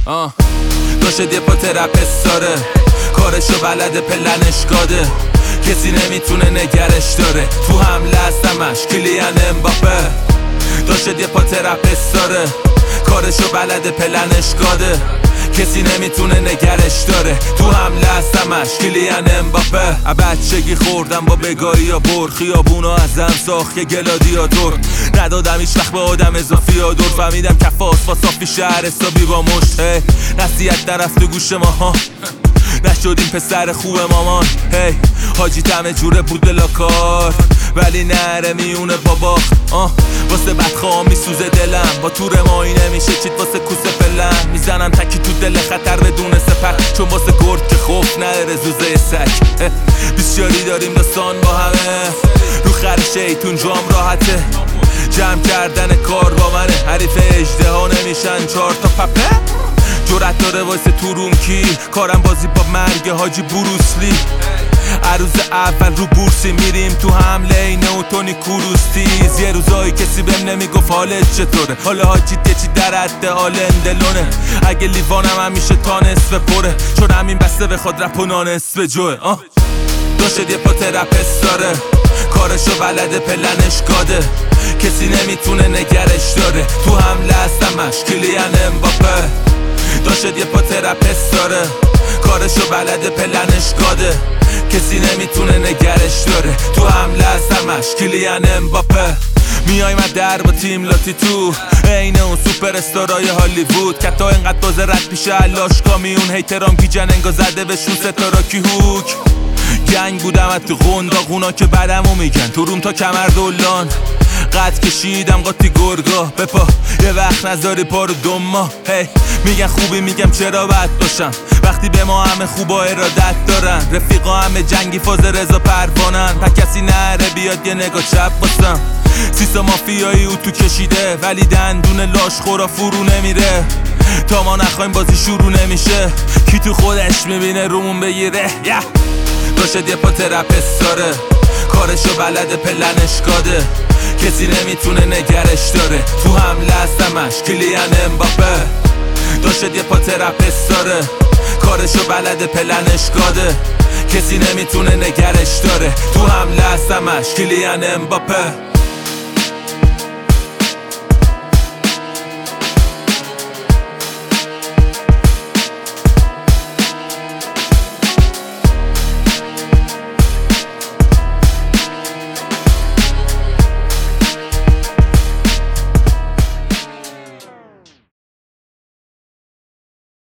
داشت یه پا ترپست داره، کارشو بلده پلنش گاده، کسی نمیتونه نگرش داره. تو حمله هستمش کلیان امباپه. داشت یه پا ترپست داره، کارشو بلده پلنش گاده، کسی نمیتونه نگرش داره. تو حمله هستمش کلیان امباپه. بچگی خوردم با بگاهی یا بر، خیابونا ازم ساخت یه گلادیاتور. ندادم هیچ وقت به آدم اضافی یا دور، فهمیدم کف آسفا صافی شهر حسابی با مشت. نصیحت نرفت گوش ما ها، نشدیم پسر خوب مامان. حاجی تمه جوره بود لاکار، ولی نره میونه بابا. واسه بدخواه میسوزه دلم، با تور مایی نمیشه چیت واسه کوسه پلم. میزنم تکی تو دل خطر بدون سپر، چون واسه گرد که خوف نداره زوزه سگ. بسیاری داریم داستان با همه، رو خر شیطون جام راحته. جمع کردن کار با منه، حریف اجده ها نمیشن 4 تا پپه. جرأت داره واسه تو روم کی، کارم بازی با مرگ حاجی بروسلی. عروض اول رو بورسی میریم تو حمله اینه و تونی کروستیز. یه روزایی کسی بهم نمیگفت حالت چطوره، حالا حاجی چی در حد حال اندلونه. اگه لیوانم همیشه تا نصف پره، چون همین بسته بخواد رپ و نانصف جوه. داشت یه پا ترپست داره، کارشو بلده پلنش گاده، کسی نمیتونه نگرش داره. تو حمله هستمش کلیان امباپه. داشت یه پا ترپست داره، کارشو بلده پلنش گاده، کسی نمیتونه نگرش داره. تو حمله هستمش کلیان امباپه. میایم در با تیم لاتی تو، عین اون سوپر استارای هالیوود. کتا اینقدر بازه رد پیشه علاش کامیون، هیترام گیجن انگا زده بهشون ستارا کی هوک. گنگ بودم از تو قنداقونا که بدمو میگن، تو روم تا کمر دولان. قد کشیدم قاطی گرگا بپا، یه وقت نذاری پارو دما. میگن خوبی، میگم چرا بد باشم وقتی به ما همه خوبا ارادت دارن. رفیقا همه جنگی فاز رضا پروانن، پا کسی نره بیاد یه نگاه چپ باسم. سیسا مافیایی او تو کشیده، ولی دندون لاش خورا فرو نمیره. تا ما نخوایم بازی شروع نمیشه، کی تو خودش میبینه رومون بگیره. داشت یه پا ترپست داره، کارشو بلده پلنش گاده، کسی نمیتونه نگرش داره. تو حمله هستمش کلیان امباپه. داشت یه پا ترپست داره، کارشو بلده پلنش گاده، کسی نمیتونه نگرش داره. تو حمله هستمش کلیان امباپه.